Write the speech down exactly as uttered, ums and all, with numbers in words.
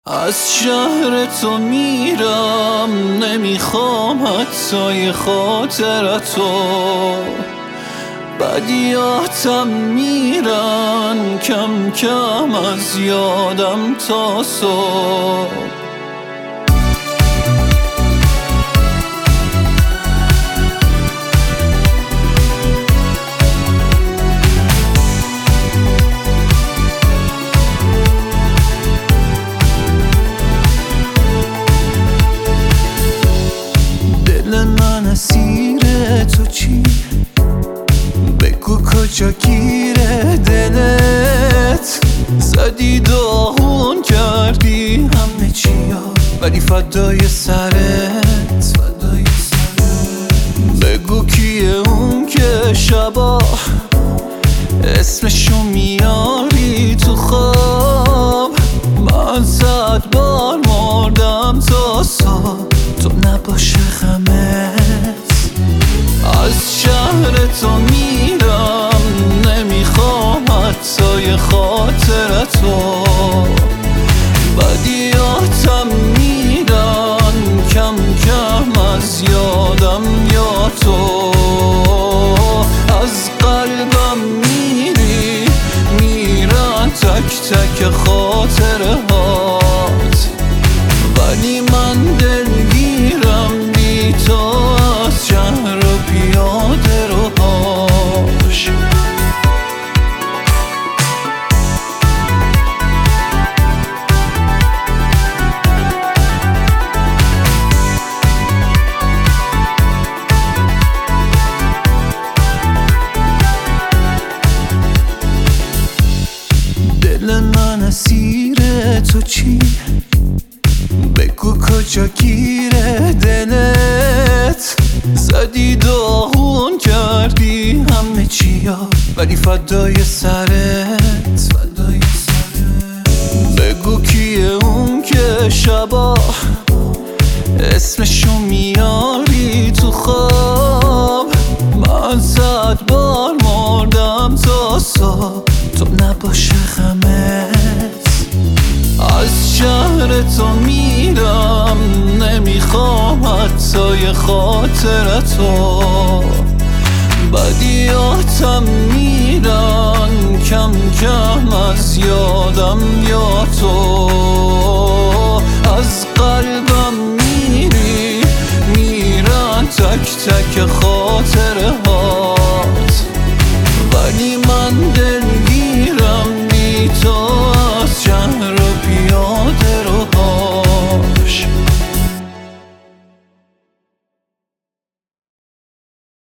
از شهر تو میرم، نمیخوام حتی خاطرتو. بدیاتم میرن کم کم از یادم تا صبح. دل من اسیر تو چی؟ بگو کجا گیره دلت؟ زدی داغون کردی همه چیا، ولی فدای سرت. بگو کیه اون که شبا اسمشو میاری تو خواب؟ من صد بار مردم تا صبح تو نباشه غمت. از شهر تو میرم، نمیخوام حتی خاطرتو. بدیاتم میرن کم کم از یادم یا تو. از قلبم میری میرن تک تک خاطره هات، ولی من دلگیرم بی تو از شهر و پیاده روهاش. دل من اسیر تو چی؟ بگو کجا گیره دلت؟ زدی داغون کردی همه چیا، ولی فدای سرت. بگو کیه اون که شبا اسمشو میاری تو خواب؟ من صد بار مردم تا صبح تو نباشه غمت. از شهر تو میرم، نمیخوام حتی خاطرتو. بدیاتم میرن کم کم از یادم یا تو.